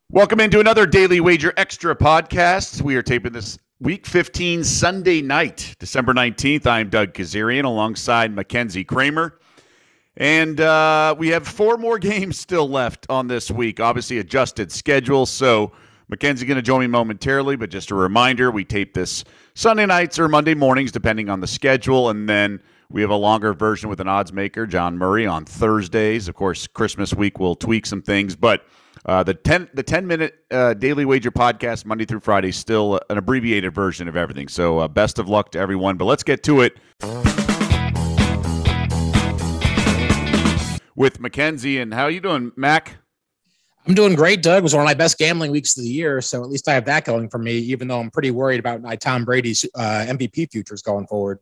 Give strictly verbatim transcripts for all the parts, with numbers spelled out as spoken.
Welcome into another Daily Wager Extra podcast. We are taping this week fifteen Sunday night, December nineteenth. I'm Doug Kazarian alongside Mackenzie Kramer. And uh, we have four more games still left on this week. Obviously adjusted schedule, so Mackenzie going to join me momentarily. But just a reminder, we tape this Sunday nights or Monday mornings, depending on the schedule. And then we have a longer version with an odds maker, John Murray, on Thursdays. Of course, Christmas week will tweak some things, but Uh, the ten the ten minute uh, Daily Wager podcast Monday through Friday is still an abbreviated version of everything. So uh, best of luck to everyone. But let's get to it with Mackenzie. And how are you doing, Mac? I'm doing great, Doug. It was one of my best gambling weeks of the year, so at least I have that going for me, even though I'm pretty worried about my Tom Brady's uh, M V P futures going forward.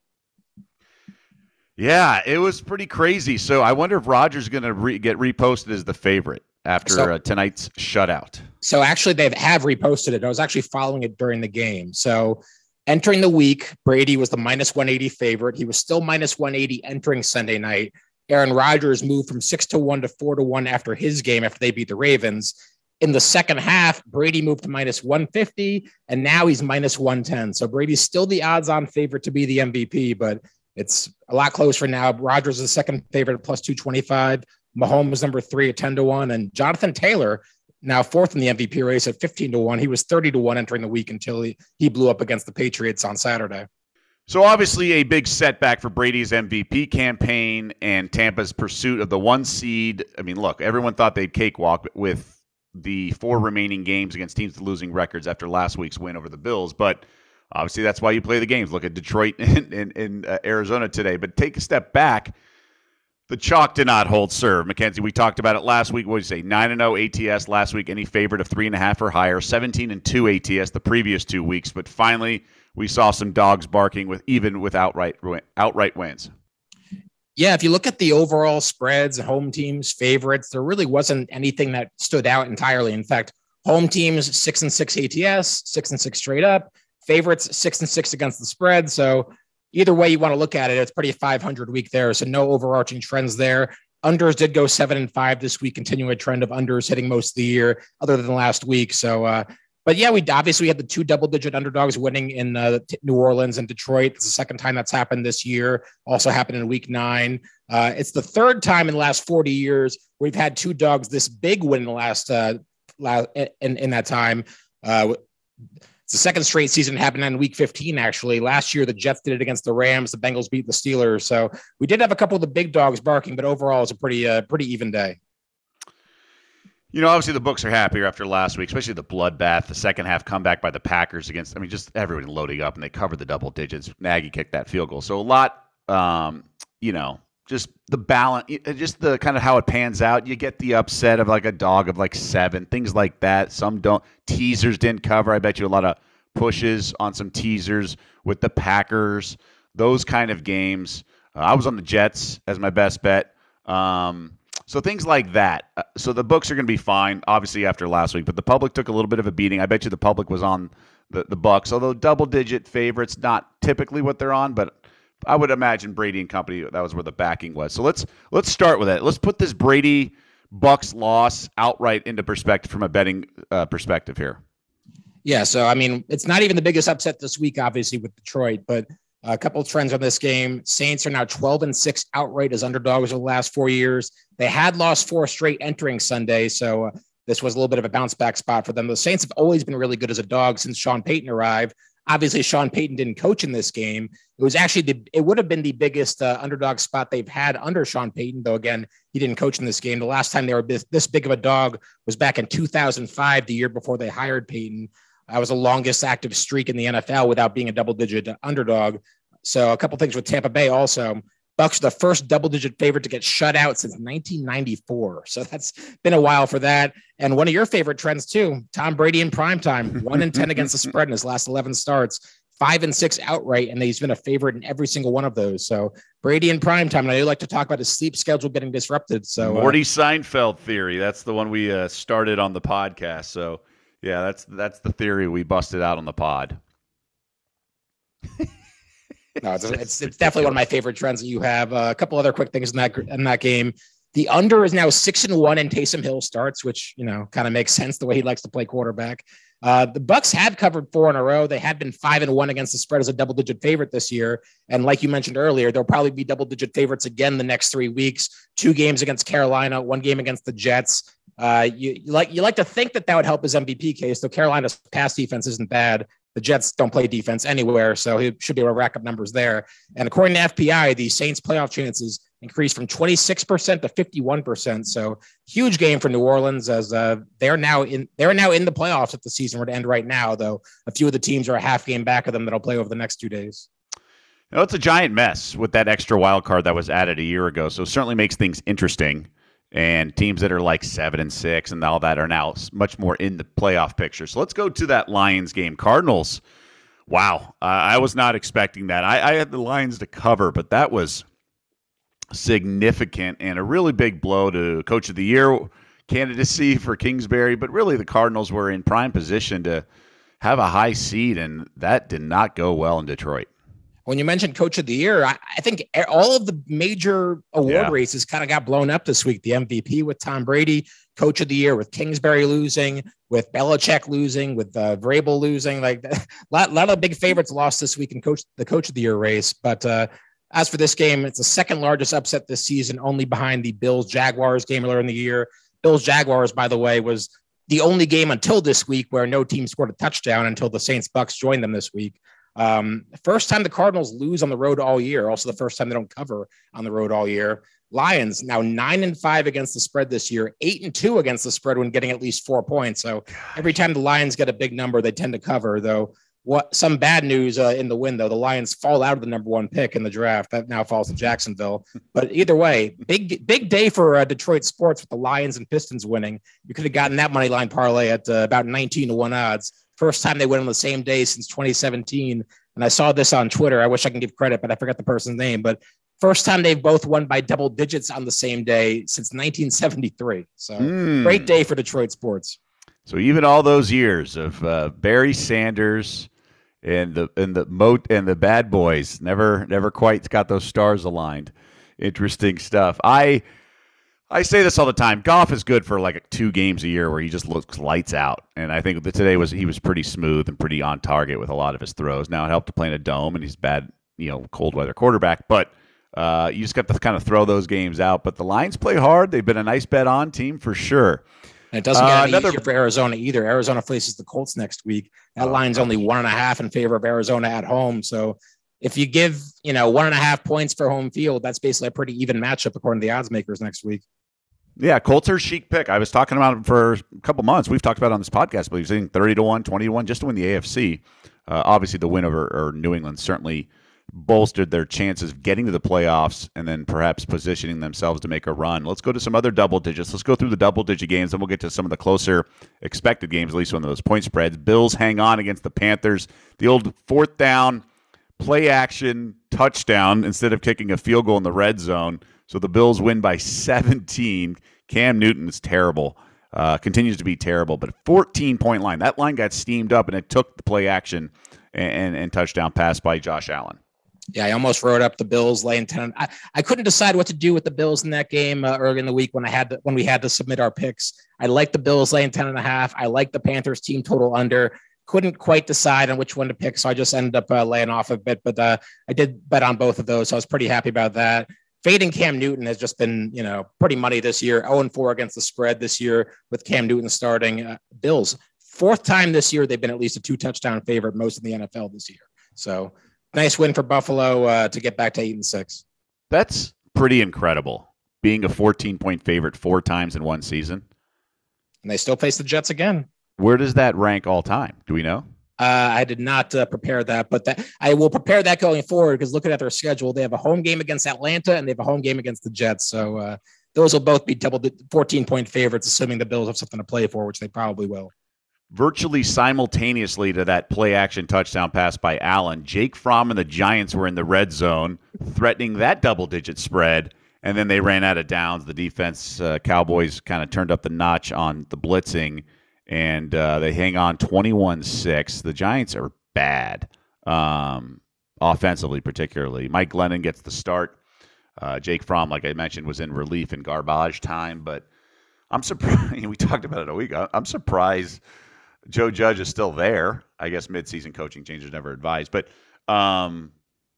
Yeah, it was pretty crazy. So I wonder if Rodgers is going to re- get reposted as the favorite after so, uh, tonight's shutout. So actually they have reposted it. I was actually following it during the game. So entering the week, Brady was the minus one eighty favorite. He was still minus one eighty entering Sunday night. Aaron Rodgers moved from six to one to four to one after his game after they beat the Ravens. In the second half, Brady moved to minus one fifty, and now he's minus one ten. So Brady's still the odds-on favorite to be the M V P, but it's a lot closer now. Rodgers is the second favorite at plus two twenty-five. Mahomes number three at ten to one, and Jonathan Taylor now fourth in the M V P race at fifteen to one. He was thirty to one entering the week until he, he blew up against the Patriots on Saturday. So obviously a big setback for Brady's M V P campaign and Tampa's pursuit of the one seed. I mean, look, everyone thought they'd cakewalk with the four remaining games against teams with losing records after last week's win over the Bills, but obviously that's why you play the games. Look at Detroit and, and, and uh, Arizona today, but take a step back. The chalk did not hold serve. Mackenzie, we talked about it last week. What did you say? nine and oh A T S last week. Any favorite of three and a half or higher. seventeen and two A T S the previous two weeks. But finally, we saw some dogs barking with even with outright outright wins. Yeah, if you look at the overall spreads, home teams, favorites, there really wasn't anything that stood out entirely. In fact, home teams, six and six A T S, six and six straight up. Favorites, six and six against the spread. So either way you want to look at it, it's pretty five hundred week there. So no overarching trends there. Unders did go seven and five this week, continue a trend of unders hitting most of the year other than last week. So, uh, but yeah, we obviously had the two double digit underdogs winning in uh, New Orleans and Detroit. It's the second time that's happened this year. Also happened in week nine. Uh, it's the third time in the last forty years we've had two dogs this big win in the last, uh, last in, in that time. Uh, It's the second straight season happened in week fifteen, actually. Last year, the Jets did it against the Rams. The Bengals beat the Steelers. So we did have a couple of the big dogs barking, but overall, it's a pretty uh, pretty even day. You know, obviously the books are happier after last week, especially the bloodbath, the second half comeback by the Packers against, I mean, just everyone loading up, and they covered the double digits. Nagy kicked that field goal. So a lot, um, you know, just the balance, just the kind of how it pans out. You get the upset of like a dog of like seven, things like that. Some don't. Teasers didn't cover. I bet you a lot of pushes on some teasers with the Packers, those kind of games. Uh, I was on the Jets as my best bet. Um, so things like that. Uh, so the books are going to be fine, obviously, after last week. But the public took a little bit of a beating. I bet you the public was on the, the Bucks, although double-digit favorites, not typically what they're on, but I would imagine Brady and company, that was where the backing was. So let's let's start with it. Let's put this Brady Bucks loss outright into perspective from a betting uh, perspective here. Yeah, so I mean, it's not even the biggest upset this week, obviously, with Detroit, but a couple of trends on this game. Saints are now twelve and six outright as underdogs over the last four years. They had lost four straight entering Sunday, so uh, this was a little bit of a bounce back spot for them. The Saints have always been really good as a dog since Sean Payton arrived. Obviously, Sean Payton didn't coach in this game. It was actually the, it would have been the biggest uh, underdog spot they've had under Sean Payton, though, again, he didn't coach in this game. The last time they were this, this big of a dog was back in two thousand five, the year before they hired Payton. That was the longest active streak in the N F L without being a double-digit underdog. So a couple things with Tampa Bay also. Bucks are the first double-digit favorite to get shut out since nineteen ninety-four. So that's been a while for that. And one of your favorite trends, too, Tom Brady in primetime, one and ten against the spread in his last eleven starts, five and six outright, and he's been a favorite in every single one of those. So Brady in primetime, and I do like to talk about his sleep schedule getting disrupted. So Morty uh, Seinfeld theory. That's the one we uh, started on the podcast. So, yeah, that's that's the theory we busted out on the pod. No, it's, it's, it's definitely one of my favorite trends that you have. Uh, a couple other quick things in that in that game. The under is now six and one in Taysom Hill starts, which, you know, kind of makes sense the way he likes to play quarterback. Uh, the Bucs had covered four in a row. They had been five and one against the spread as a double digit favorite this year. And like you mentioned earlier, they'll probably be double digit favorites again the next three weeks, two games against Carolina, one game against the Jets. Uh, you, you like, you like to think that that would help his M V P case. So Carolina's pass defense isn't bad. The Jets don't play defense anywhere, so he should be able to rack up numbers there. And according to F P I, the Saints playoff chances increased from twenty-six percent to fifty-one percent. So huge game for New Orleans, as uh, they're now in they're now in the playoffs if the season were to end right now, though a few of the teams are a half game back of them that'll play over the next two days. You know, it's a giant mess with that extra wild card that was added a year ago, so it certainly makes things interesting. And teams that are like seven and six and all that are now much more in the playoff picture. So let's go to that Lions game. Cardinals, wow, uh, I was not expecting that. I, I had the Lions to cover, but that was significant and a really big blow to Coach of the Year candidacy for Kingsbury. But really, the Cardinals were in prime position to have a high seed, and that did not go well in Detroit. When you mentioned Coach of the Year, I, I think all of the major award yeah. races kind of got blown up this week. The M V P with Tom Brady, Coach of the Year with Kingsbury losing, with Belichick losing, with uh, Vrabel losing. Like a lot, lot of big favorites lost this week in coach the Coach of the Year race. But uh, as for this game, it's the second largest upset this season, only behind the Bills-Jaguars game earlier in the year. Bills-Jaguars, by the way, was the only game until this week where no team scored a touchdown until the Saints-Bucks joined them this week. Um, first time the Cardinals lose on the road all year. Also the first time they don't cover on the road all year. Lions now nine and five against the spread this year, eight and two against the spread when getting at least four points. So every time the Lions get a big number, they tend to cover, though. What some bad news uh, in the win, though, the Lions fall out of the number one pick in the draft. That now falls to Jacksonville. But either way, big, big day for uh, Detroit sports with the Lions and Pistons winning. You could have gotten that money line parlay at uh, about nineteen to one odds. First time they win on the same day since twenty seventeen. And I saw this on Twitter. I wish I can give credit, but I forgot the person's name. But first time they've both won by double digits on the same day since nineteen seventy-three. So mm. great day for Detroit sports. So even all those years of uh, Barry Sanders and the and the moat and the bad boys never never quite got those stars aligned. Interesting stuff. I I say this all the time. Goff is good for like two games a year where he just looks lights out. And I think that today was he was pretty smooth and pretty on target with a lot of his throws. Now it helped to play in a dome, and he's bad, you know, cold weather quarterback. But uh, you just got to kind of throw those games out. But the Lions play hard. They've been a nice bet on team for sure. And it doesn't get uh, any another, easier for Arizona either. Arizona faces the Colts next week. That oh, line's only one and a half in favor of Arizona at home. So if you give, you know, one and a half points for home field, that's basically a pretty even matchup according to the odds makers next week. Yeah, Colts are a chic pick. I was talking about it for a couple months. We've talked about it on this podcast, but he's saying thirty to one, twenty to one just to win the A F C. Uh, obviously, the win over or New England certainly bolstered their chances of getting to the playoffs and then perhaps positioning themselves to make a run. Let's go to some other double digits. Let's go through the double digit games, and we'll get to some of the closer expected games, at least one of those point spreads. Bills hang on against the Panthers. The old fourth down, play action, touchdown instead of kicking a field goal in the red zone. So the Bills win by seventeen. Cam Newton is terrible, uh, continues to be terrible, but fourteen-point line. That line got steamed up, and it took the play action and, and, and touchdown pass by Josh Allen. Yeah, I almost wrote up the Bills laying ten. I, I couldn't decide what to do with the Bills in that game uh, early in the week when I had to, when we had to submit our picks. I liked the Bills laying ten and a half. I liked the Panthers team total under. Couldn't quite decide on which one to pick, so I just ended up uh, laying off a bit. But uh, I did bet on both of those, so I was pretty happy about that. Fading Cam Newton has just been, you know, pretty money this year. oh and four against the spread this year with Cam Newton starting. Uh, Bills, fourth time this year they've been at least a two-touchdown favorite, most in the N F L this year. So nice win for Buffalo uh, to get back to eight and six. That's pretty incredible, being a fourteen-point favorite four times in one season. And they still face the Jets again. Where does that rank all time? Do we know? Uh, I did not uh, prepare that, but that I will prepare that going forward because looking at their schedule, they have a home game against Atlanta and they have a home game against the Jets. So uh, those will both be double fourteen-point favorites, assuming the Bills have something to play for, which they probably will. Virtually simultaneously to that play-action touchdown pass by Allen, Jake Fromm and the Giants were in the red zone, threatening that double-digit spread, and then they ran out of downs. The defense, uh, Cowboys, kind of turned up the notch on the blitzing, and uh, they hang on twenty-one six. The Giants are bad, um, offensively particularly. Mike Glennon gets the start. Uh, Jake Fromm, like I mentioned, was in relief in garbage time, but I'm surprised. We talked about it a week. I'm surprised Joe Judge is still there. I guess midseason coaching changes never advised, but um,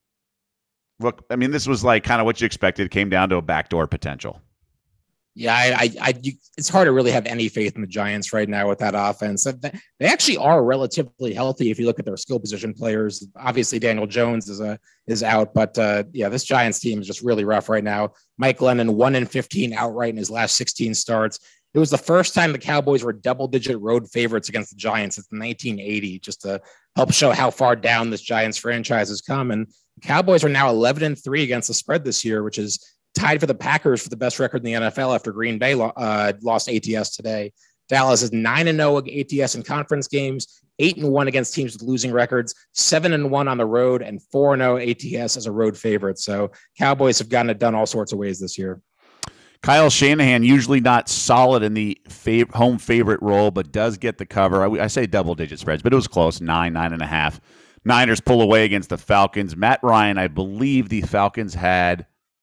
look, I mean, this was like kind of what you expected. It came down to a backdoor potential. Yeah, I, I, I you, it's hard to really have any faith in the Giants right now with that offense. They actually are relatively healthy if you look at their skill position players. Obviously, Daniel Jones is a is out, but uh, yeah, this Giants team is just really rough right now. Mike Glennon one and fifteen outright in his last sixteen starts. It was the first time the Cowboys were double-digit road favorites against the Giants since nineteen eighty, just to help show how far down this Giants franchise has come. And the Cowboys are now eleven and three against the spread this year, which is tied for the Packers for the best record in the N F L after Green Bay uh, lost A T S today. Dallas is nine and oh A T S in conference games, eight and one against teams with losing records, seven and one on the road, and four and oh A T S as a road favorite. So Cowboys have gotten it done all sorts of ways this year. Kyle Shanahan, usually not solid in the fav- home favorite role, but does get the cover. I, I say double-digit spreads, but it was close, nine, nine and a half. Niners pull away against the Falcons. Matt Ryan, I believe the Falcons had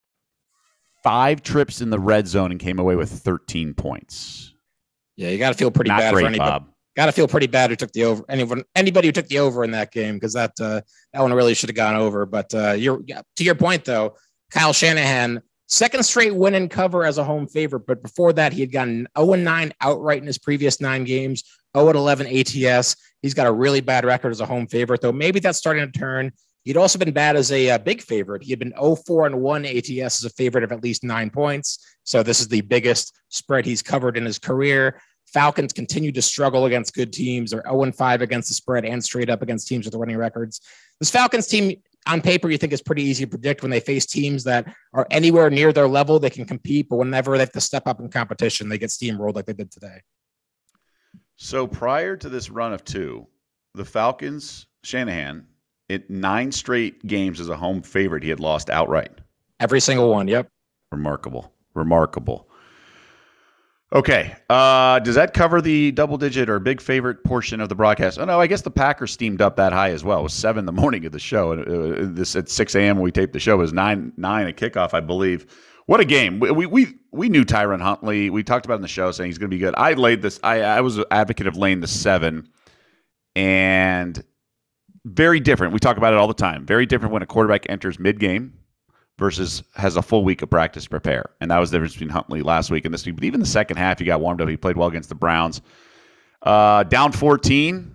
five trips in the red zone and came away with thirteen points. Yeah, you got to feel pretty Not bad great, for anybody. Bob. Got to feel pretty bad who took the over. Anyone, anybody who took the over in that game, because that uh, that one really should have gone over. But uh, you're to your point though, Kyle Shanahan, second straight win and cover as a home favorite. But before that, he had gotten oh and nine outright in his previous nine games, oh and eleven A T S. He's got a really bad record as a home favorite, though. Maybe that's starting to turn. He'd also been bad as a, a big favorite. He had been oh four and one A T S as a favorite of at least nine points. So this is the biggest spread he's covered in his career. Falcons continue to struggle against good teams. They're oh and five against the spread and straight up against teams with winning records. This Falcons team, on paper, you think is pretty easy to predict when they face teams that are anywhere near their level. They can compete, but whenever they have to step up in competition, they get steamrolled like they did today. So prior to this run of two, the Falcons, Shanahan, in nine straight games as a home favorite, he had lost outright. Every single one, yep. Remarkable. Remarkable. Okay. Uh, does that cover the double-digit or big favorite portion of the broadcast? Oh, no, I guess the Packers steamed up that high as well. It was seven in the morning of the show. And uh, this at six a.m. when we taped the show. It was nine nine at kickoff, I believe. What a game. We we we, we knew Tyron Huntley. We talked about it in the show saying he's going to be good. I laid this. I, I was an advocate of laying the seven. And very different. We talk about it all the time. Very different when a quarterback enters mid-game versus has a full week of practice to prepare. And that was the difference between Huntley last week and this week. But even the second half, he got warmed up. He played well against the Browns. Uh, down fourteen.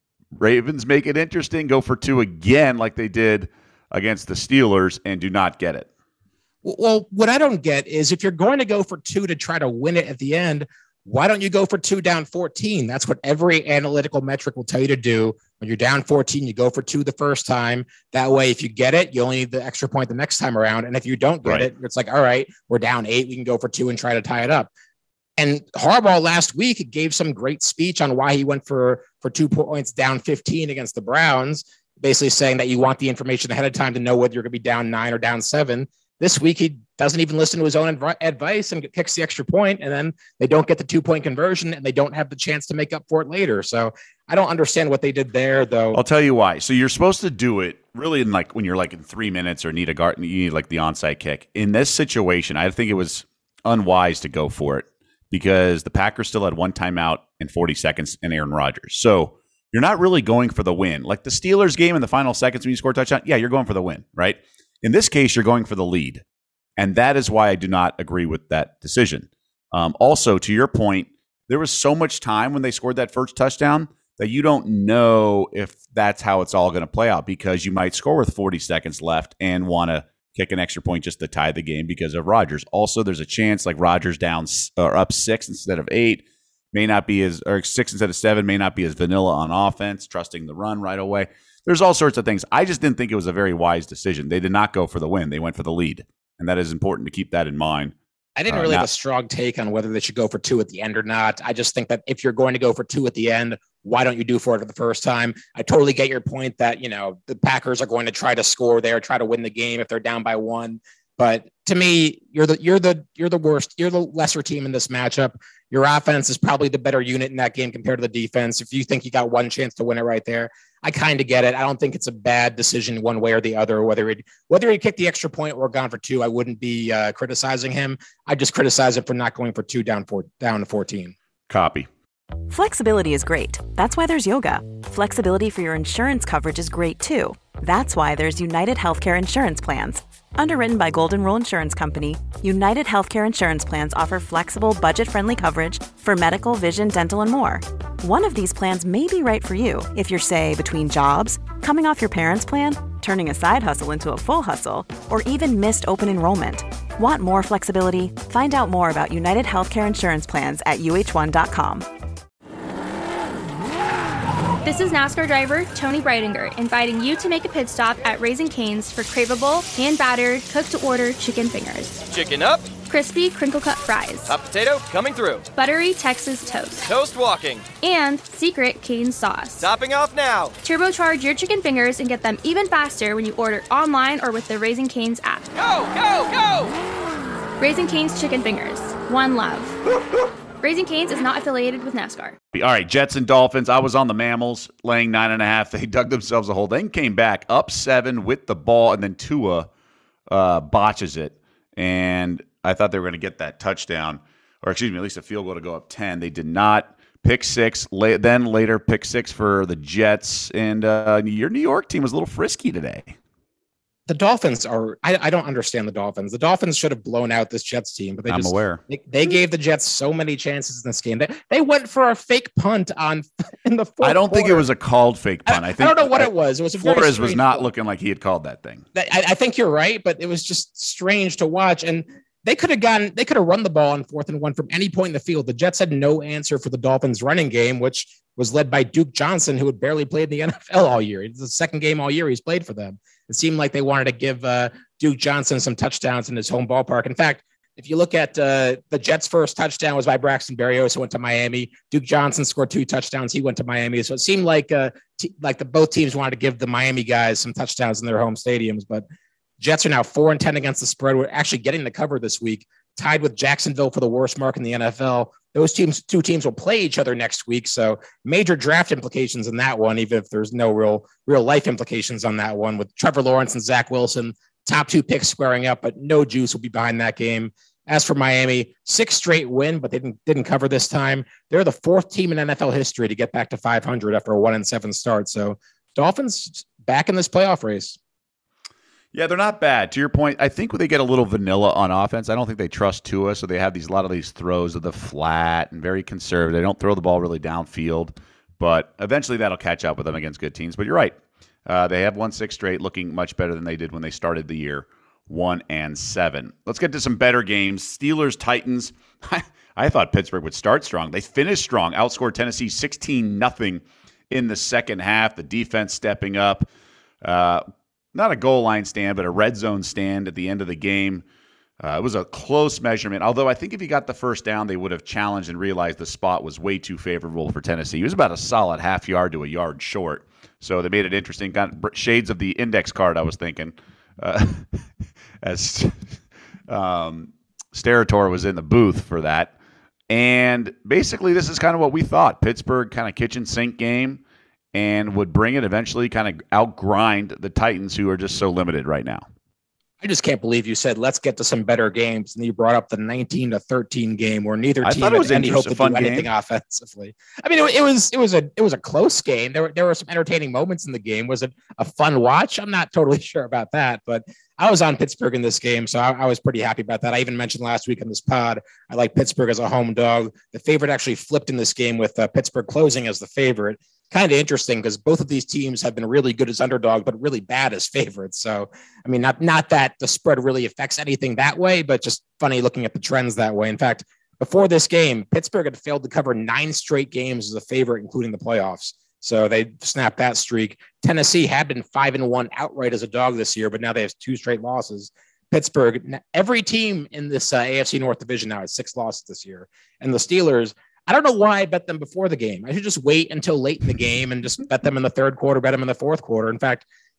Ravens make it interesting. Go for two again like they did against the Steelers and do not get it. Well, what I don't get is if you're going to go for two to try to win it at the end, why don't you go for two down fourteen? That's what every analytical metric will tell you to do. When you're down fourteen, you go for two the first time. That way, if you get it, you only need the extra point the next time around. And if you don't get right. it, it's like, all right, we're down eight. We can go for two and try to tie it up. And Harbaugh last week gave some great speech on why he went for, for two points down fifteen against the Browns, basically saying that you want the information ahead of time to know whether you're going to be down nine or down seven. This week, he doesn't even listen to his own adv- advice and kicks the extra point, and then they don't get the two-point conversion, and they don't have the chance to make up for it later. So I don't understand what they did there, though. I'll tell you why. So you're supposed to do it really in like when you're like in three minutes or need a guard, you need like the onside kick. In this situation, I think it was unwise to go for it because the Packers still had one timeout and forty seconds and Aaron Rodgers. So you're not really going for the win. Like the Steelers game in the final seconds when you score a touchdown, yeah, you're going for the win, right? In this case, you're going for the lead. And that is why I do not agree with that decision. Um, also, to your point, there was so much time when they scored that first touchdown that you don't know if that's how it's all going to play out because you might score with forty seconds left and want to kick an extra point just to tie the game because of Rodgers. Also, there's a chance like Rodgers down or up six instead of eight may not be as, or six instead of seven may not be as vanilla on offense, trusting the run right away. There's all sorts of things. I just didn't think it was a very wise decision. They did not go for the win. They went for the lead. And that is important to keep that in mind. I didn't really uh, have a strong take on whether they should go for two at the end or not. I just think that if you're going to go for two at the end, why don't you do for it the first time? I totally get your point that, you know, the Packers are going to try to score there, try to win the game if they're down by one. But to me, you're the you're the you're the worst. You're the lesser team in this matchup. Your offense is probably the better unit in that game compared to the defense. If you think you got one chance to win it right there, I kind of get it. I don't think it's a bad decision one way or the other. Whether it whether he kicked the extra point or gone for two, I wouldn't be uh, criticizing him. I just criticize it for not going for two down four down to fourteen. Copy. Flexibility is great. That's why there's yoga. Flexibility for your insurance coverage is great too. That's why there's United Healthcare Insurance Plans. Underwritten by Golden Rule Insurance Company, United Healthcare Insurance Plans offer flexible, budget-friendly coverage for medical, vision, dental, and more. One of these plans may be right for you if you're, say, between jobs, coming off your parents' plan, turning a side hustle into a full hustle, or even missed open enrollment. Want more flexibility? Find out more about United Healthcare Insurance Plans at U H one dot com. This is NASCAR driver Tony Breidinger inviting you to make a pit stop at Raising Cane's for craveable, hand-battered, cooked-to-order chicken fingers. Chicken up. Crispy, crinkle-cut fries. Hot potato coming through. Buttery Texas toast. Toast walking. And secret Cane sauce. Topping off now. Turbocharge your chicken fingers and get them even faster when you order online or with the Raising Cane's app. Go, go, go! Raising Cane's Chicken Fingers. One love. Raising Cane's is not affiliated with NASCAR. All right, Jets and Dolphins. I was on the Mammals, laying nine and a half. They dug themselves a hole. Then came back up seven with the ball, and then Tua uh, botches it. And I thought they were going to get that touchdown, or excuse me, at least a field goal to go up ten. They did not. Pick six. La- then later, pick six for the Jets. And uh, your New York team was a little frisky today. The Dolphins are, I, I don't understand the Dolphins. The Dolphins should have blown out this Jets team, but they I'm just, aware. They, they gave the Jets so many chances in this game. They, they went for a fake punt on in the fourth I don't quarter. think it was a called fake punt. I, I, think I don't know what I, it was. It was a Flores was not punt. looking like he had called that thing. I, I think you're right, but it was just strange to watch. And they could have gotten, they could have run the ball on fourth and one from any point in the field. The Jets had no answer for the Dolphins running game, which was led by Duke Johnson, who had barely played in the N F L all year. It's the second game all year he's played for them. It seemed like they wanted to give uh, Duke Johnson some touchdowns in his home ballpark. In fact, if you look at uh, the Jets' first touchdown was by Braxton Berrios, who went to Miami. Duke Johnson scored two touchdowns. He went to Miami. So it seemed like uh, t- like the both teams wanted to give the Miami guys some touchdowns in their home stadiums. But Jets are now four and ten against the spread. We're actually getting the cover this week, tied with Jacksonville for the worst mark in the N F L. Those teams, two teams will play each other next week. So major draft implications in that one, even if there's no real, real life implications on that one, with Trevor Lawrence and Zach Wilson, top two picks squaring up, but no juice will be behind that game. As for Miami, six straight win, but they didn't, didn't cover this time. They're the fourth team in N F L history to get back to five hundred after a one and seven start. So Dolphins back in this playoff race. Yeah, they're not bad. To your point, I think they get a little vanilla on offense. I don't think they trust Tua, so they have these a lot of these throws of the flat and very conservative. They don't throw the ball really downfield, but eventually that'll catch up with them against good teams. But you're right. Uh, they have won six straight, looking much better than they did when they started the year, one and seven. Let's get to some better games. Steelers, Titans. I thought Pittsburgh would start strong. They finished strong, outscored Tennessee sixteen nothing in the second half. The defense stepping up. Uh, Not a goal line stand, but a red zone stand at the end of the game. Uh, it was a close measurement, although I think if he got the first down, they would have challenged and realized the spot was way too favorable for Tennessee. He was about a solid half yard to a yard short, so they made it interesting. Got shades of the index card, I was thinking, uh, as um, Sterator was in the booth for that. And basically, this is kind of what we thought. Pittsburgh kind of kitchen sink game, and would bring it eventually, kind of outgrind the Titans, who are just so limited right now. I just can't believe you said, let's get to some better games. And you brought up the nineteen to thirteen game where neither I team thought it was had any hope to do anything game. offensively. I mean, it, it was it was a it was a close game. There were there were some entertaining moments in the game. Was it a fun watch? I'm not totally sure about that, but I was on Pittsburgh in this game, so I, I was pretty happy about that. I even mentioned last week on this pod, I like Pittsburgh as a home dog. The favorite actually flipped in this game with uh, Pittsburgh closing as the favorite. Kind of interesting because both of these teams have been really good as underdog, but really bad as favorites. So, I mean, not not that the spread really affects anything that way, but just funny looking at the trends that way. In fact, before this game, Pittsburgh had failed to cover nine straight games as a favorite, including the playoffs. So they snapped that streak. Tennessee had been five and one outright as a dog this year, but now they have two straight losses. Pittsburgh, every team in this uh, A F C North division now has six losses this year. And the Steelers, I don't know why I bet them before the game. I should just wait until late in the game and just bet them in the third quarter, bet them in the fourth quarter. In fact,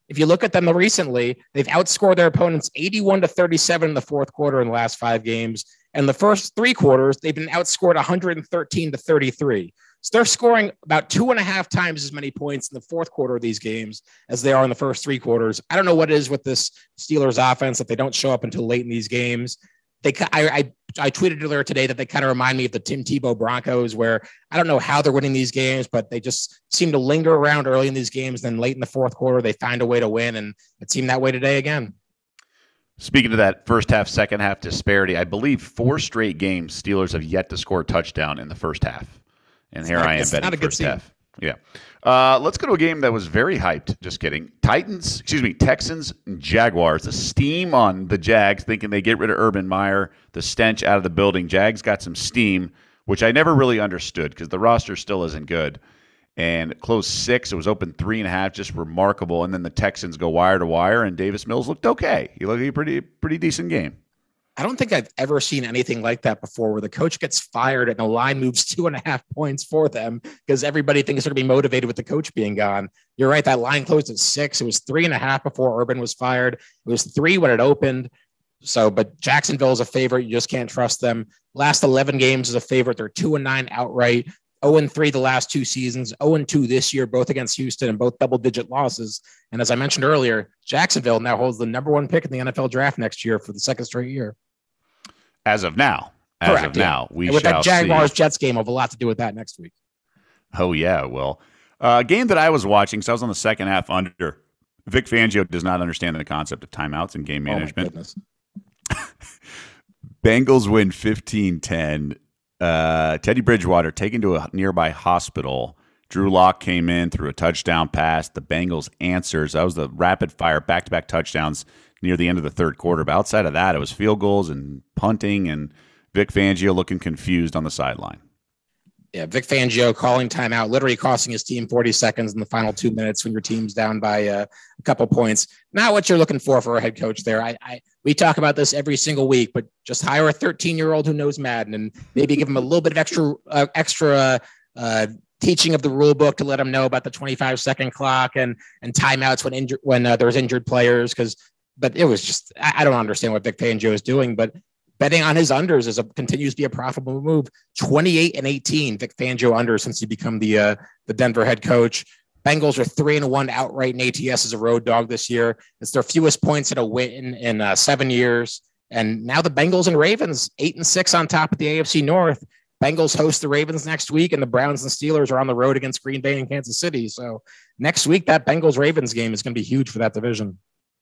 if you look at them recently, they've outscored their opponents eighty-one to thirty-seven in the fourth quarter in the last five games. And the first three quarters, they've been outscored one hundred thirteen to thirty-three. So they're scoring about two and a half times as many points in the fourth quarter of these games as they are in the first three quarters. I don't know what it is with this Steelers offense that they don't show up until late in these games. They, I, I, I tweeted earlier today that they kind of remind me of the Tim Tebow Broncos, where I don't know how they're winning these games, but they just seem to linger around early in these games. Then late in the fourth quarter, they find a way to win, and it seemed that way today again. Speaking of that first half, second half disparity, I believe four straight games Steelers have yet to score a touchdown in the first half. And it's here not, I am betting first half. Yeah. Uh, let's go to a game that was very hyped. Just kidding. Titans, excuse me, Texans and Jaguars. The steam on the Jags, thinking they get rid of Urban Meyer, the stench out of the building. Jags got some steam, which I never really understood because the roster still isn't good. And closed six. It was open three and a half, just remarkable. And then the Texans go wire to wire, and Davis Mills looked okay. He looked like a pretty, pretty decent game. I don't think I've ever seen anything like that before, where the coach gets fired and the line moves two and a half points for them because everybody thinks they're going to be motivated with the coach being gone. You're right. That line closed at six. It was three and a half before Urban was fired. It was three when it opened. So, but Jacksonville is a favorite. You just can't trust them. Last eleven games is a favorite. They're two and nine outright. oh and three the last two seasons, oh and two this year, both against Houston and both double-digit losses. And as I mentioned earlier, Jacksonville now holds the number one pick in the N F L draft next year for the second straight year. As of now. As Correct, of yeah. now. We and with shall that Jaguars-Jets see. game, will have a lot to do with that next week. Oh, yeah, it will. A uh, game that I was watching, so I was on the second half under. Vic Fangio does not understand the concept of timeouts and game management. Oh, my goodness. Bengals win fifteen ten. Uh, Teddy Bridgewater taken to a nearby hospital. Drew Lock came in, threw a touchdown pass. The Bengals answers. That was the rapid fire back-to-back touchdowns near the end of the third quarter. But outside of that, it was field goals and punting and Vic Fangio looking confused on the sideline. Yeah, Vic Fangio calling timeout, literally costing his team forty seconds in the final two minutes when your team's down by uh, a couple points. Not what you're looking for for a head coach there. I, I we talk about this every single week, but just hire a thirteen-year-old who knows Madden and maybe give him a little bit of extra uh, extra uh, teaching of the rule book to let him know about the twenty-five second clock and and timeouts when injured when uh, there's injured players. Because, but it was just I, I don't understand what Vic Fangio is doing, but. Betting on his unders is a continues to be a profitable move. twenty-eight and eighteen Vic Fangio unders since he become the uh, the Denver head coach. Bengals are three and one outright in A T S as a road dog this year. It's their fewest points at a win in, in uh, seven years. And now the Bengals and Ravens eight and six on top of the A F C North. Bengals host the Ravens next week, and the Browns and Steelers are on the road against Green Bay and Kansas City. So next week, that Bengals Ravens game is going to be huge for that division.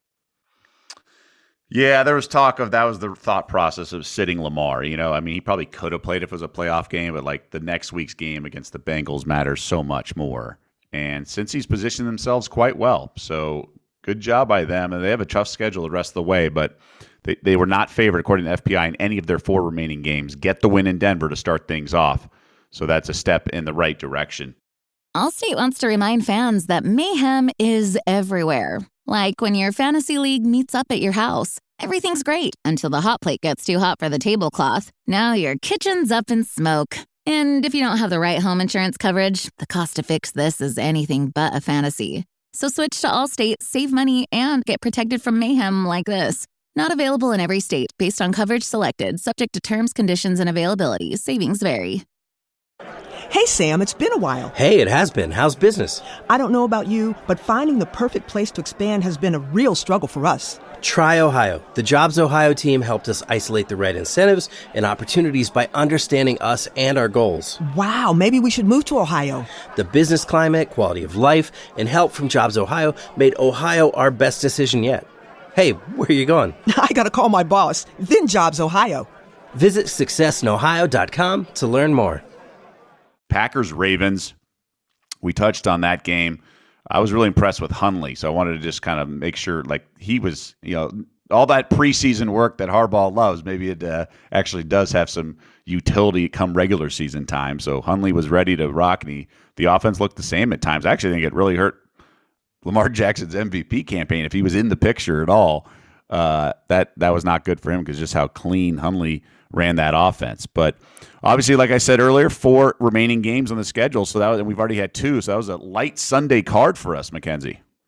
Yeah, there was talk of that was the thought process of sitting Lamar. You know, I mean, he probably could have played if it was a playoff game, but like the next week's game against the Bengals matters so much more. And since he's positioned themselves quite well, so good job by them. And they have a tough schedule the rest of the way, but they, they were not favored, according to F P I, in any of their four remaining games. Get the win in Denver to start things off. So that's a step in the right direction. Allstate wants to remind fans that mayhem is everywhere. Like when your fantasy league meets up at your house. Everything's great until the hot plate gets too hot for the tablecloth. Now your kitchen's up in smoke. And if you don't have the right home insurance coverage, the cost to fix this is anything but a fantasy. So switch to Allstate, save money, and get protected from mayhem like this. Not available in every state based on coverage selected, subject to terms, conditions, and availability. Savings vary. Hey, Sam, it's been a while. Hey, it has been. How's business? I don't know about you, but finding the perfect place to expand has been a real struggle for us. Try Ohio. The Jobs Ohio team helped us isolate the right incentives and opportunities by understanding us and our goals. Wow, maybe we should move to Ohio. The business climate, quality of life, and help from Jobs Ohio made Ohio our best decision yet. Hey, where are you going? I gotta call my boss, then Jobs Ohio. Visit success in ohio dot com to learn more. Packers Ravens. We touched on that game. I was really impressed with Hundley, so I wanted to just kind of make sure, like he was, you know, all that preseason work that Harbaugh loves. Maybe it uh, actually does have some utility come regular season time. So Hundley was ready to rock, and he, the offense looked the same at times. I actually think it really hurt Lamar Jackson's M V P campaign if he was in the picture at all. Uh, that that was not good for him because just how clean Hundley ran that offense. But obviously, like I said earlier, four remaining games on the schedule. So that was, and we've already had two. So that was a light Sunday card for us, Mackenzie.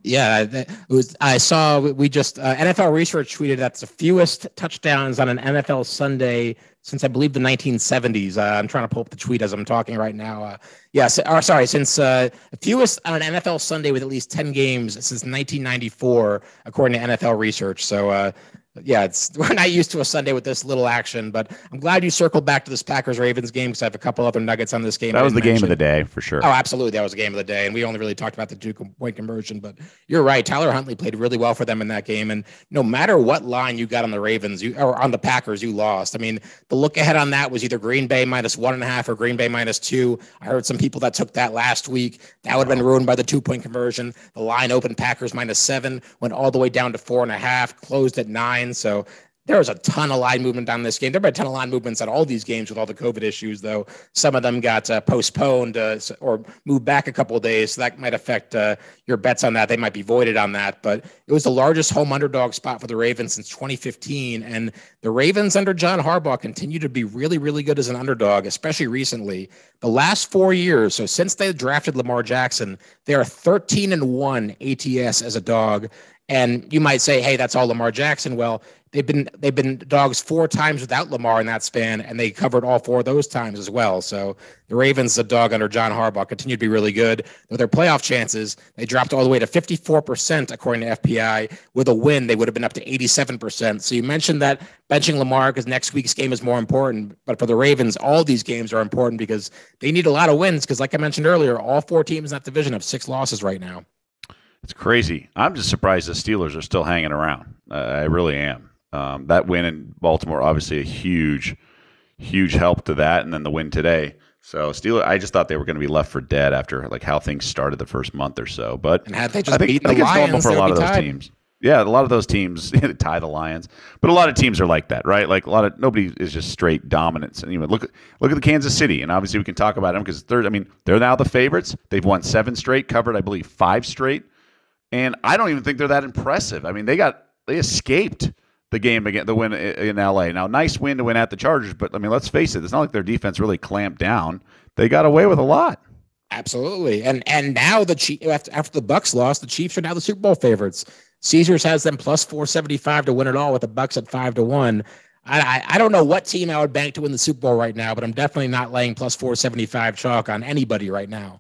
Yeah, it was. I saw we just uh, N F L Research tweeted that's the fewest touchdowns on an N F L Sunday since I believe the nineteen seventies. Uh, I'm trying to pull up the tweet as I'm talking right now. Uh, yes, or sorry, since uh, fewest on an N F L Sunday with at least ten games since nineteen ninety-four, according to N F L Research. So. Uh, Yeah, it's we're not used to a Sunday with this little action, but I'm glad you circled back to this Packers-Ravens game because I have a couple other nuggets on this game. That was the game of the day for sure. Oh, absolutely, that was the game of the day, and we only really talked about the two-point conversion. But you're right, Tyler Huntley played really well for them in that game, and no matter what line you got on the Ravens, you or on the Packers, you lost. I mean, the look ahead on that was either Green Bay minus one and a half or Green Bay minus two. I heard some people that took that last week. That would have been ruined by the two-point conversion. The line opened Packers minus seven, went all the way down to four and a half, closed at nine. So. There was a ton of line movement on this game. There were a ton of line movements on all these games with all the COVID issues, though. Some of them got uh, postponed uh, or moved back a couple of days. So that might affect uh, your bets on that. They might be voided on that. But it was the largest home underdog spot for the Ravens since twenty fifteen. And the Ravens under John Harbaugh continue to be really, really good as an underdog, especially recently. The last four years, so since they drafted Lamar Jackson, they are thirteen and one A T S as a dog. And you might say, hey, that's all Lamar Jackson. Well, they've been they've been dogs four times without Lamar in that span, and they covered all four of those times as well. So the Ravens, the dog under John Harbaugh, continue to be really good. With their playoff chances, they dropped all the way to fifty-four percent according to F P I. With a win, they would have been up to eighty-seven percent. So you mentioned that benching Lamar because next week's game is more important. But for the Ravens, all these games are important because they need a lot of wins because, like I mentioned earlier, all four teams in that division have six losses right now. It's crazy. I'm just surprised the Steelers are still hanging around. Uh, I really am. Um, that win in Baltimore, obviously a huge, huge help to that, and then the win today. So Steelers, I just thought they were going to be left for dead after like how things started the first month or so. But and had they just I think, beaten I think the it's Lions, normal for a lot of those tied. teams. Yeah, a lot of those teams tie the Lions, but a lot of teams are like that, right? Like a lot of nobody is just straight dominance. And even look at look at the Kansas City, and obviously we can talk about them because they're. I mean, they're now the favorites. They've won seven straight, covered I believe five straight. And I don't even think they're that impressive. I mean, they got they escaped the game again, the win in L A. Now, nice win to win at the Chargers, but I mean, let's face it, it's not like their defense really clamped down. They got away with a lot. Absolutely, and and now the Chiefs, after after the Bucks lost, the Chiefs are now the Super Bowl favorites. Caesars has them plus four seventy five to win it all, with the Bucks at five to one. I, I I don't know what team I would bank to win the Super Bowl right now, but I'm definitely not laying plus four seventy five chalk on anybody right now.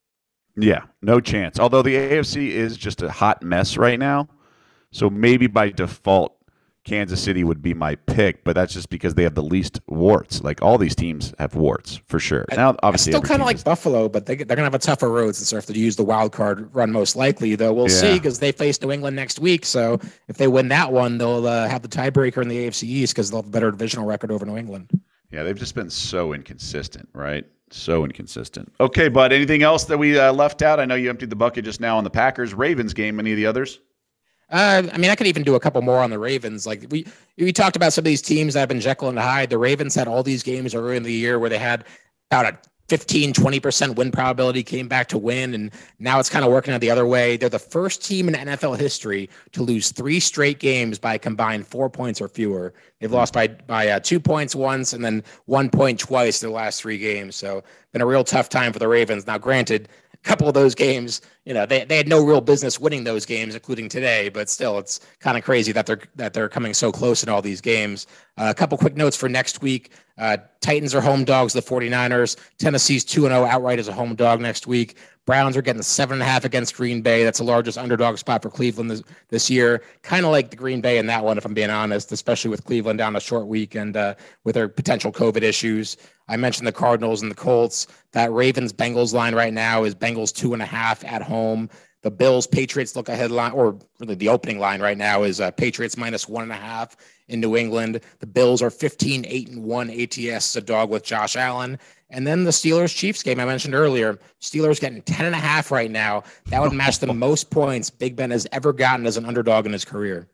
Yeah, no chance. Although the A F C is just a hot mess right now. So maybe by default, Kansas City would be my pick, but that's just because they have the least warts. Like all these teams have warts for sure. Now, obviously, I still kind of like is- Buffalo, but they, they're going to have a tougher road since they have to use the wild card run most likely, though. We'll Yeah. see because they face New England next week. So if they win that one, they'll uh, have the tiebreaker in the A F C East because they'll have a better divisional record over New England. Yeah, they've just been so inconsistent, right? So inconsistent. Okay, bud, anything else that we uh, left out? I know you emptied the bucket just now on the Packers-Ravens game. Any of the others? Uh, I mean, I could even do a couple more on the Ravens. Like we we talked about some of these teams that have been Jekyll and Hyde. The Ravens had all these games early in the year where they had about a fifteen, twenty percent win probability, came back to win, and now it's kind of working out the other way. They're the first team in N F L history to lose three straight games by a combined four points or fewer. They've lost by by uh, two points once and then one point twice in the last three games. So been a real tough time for the Ravens. Now, granted, a couple of those games, you know, they, they had no real business winning those games, including today, but still it's kind of crazy that they're that they're coming so close in all these games. Uh, a couple quick notes for next week. Uh, Titans are home dogs, the 49ers. Tennessee's two and oh outright as a home dog next week. Browns are getting seven and a half against Green Bay. That's the largest underdog spot for Cleveland this, this year. Kind of like the Green Bay in that one, if I'm being honest, especially with Cleveland down a short week and uh, with their potential COVID issues. I mentioned the Cardinals and the Colts. That Ravens-Bengals line right now is Bengals two and a half at home. The Bills-Patriots look ahead line, or really the opening line right now is uh, Patriots minus one and a half in New England. The Bills are fifteen, eight and one A T S, a dog with Josh Allen. And then the Steelers-Chiefs game I mentioned earlier. Steelers getting ten and a half right now. That would match the most points Big Ben has ever gotten as an underdog in his career.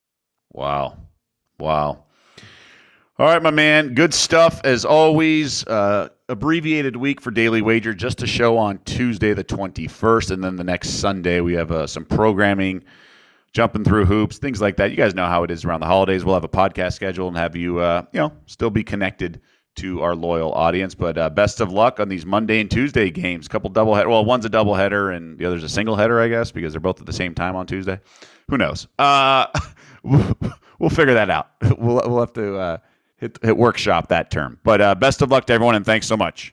Wow. Wow. All right, my man. Good stuff as always. Uh, abbreviated week for Daily Wager, just a show on Tuesday the twenty-first, and then the next Sunday we have uh, some programming, jumping through hoops, things like that. You guys know how it is around the holidays. We'll have a podcast schedule and have you, uh, you know, still be connected to our loyal audience. But uh, best of luck on these Monday and Tuesday games. A couple double header. Well, one's a double header and the other's a single header, I guess, because they're both at the same time on Tuesday. Who knows? Uh, we'll figure that out. We'll we'll have to uh, hit, hit workshop that term. But uh, best of luck to everyone, and thanks so much.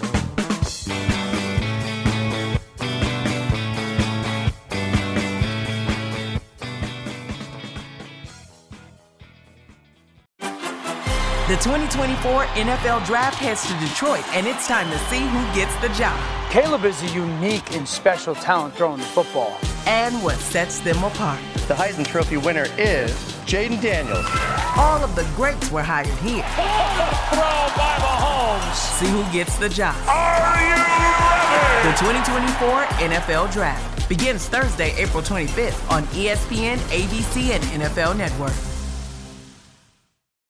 The twenty twenty-four N F L Draft heads to Detroit, and it's time to see who gets the job. Caleb is a unique and special talent throwing the football. And what sets them apart. The Heisman Trophy winner is Jaden Daniels. All of the greats were hired here. Throw by Mahomes. See who gets the job. Are you ready? The twenty twenty-four N F L Draft begins Thursday, April twenty-fifth on E S P N, A B C, and N F L Network.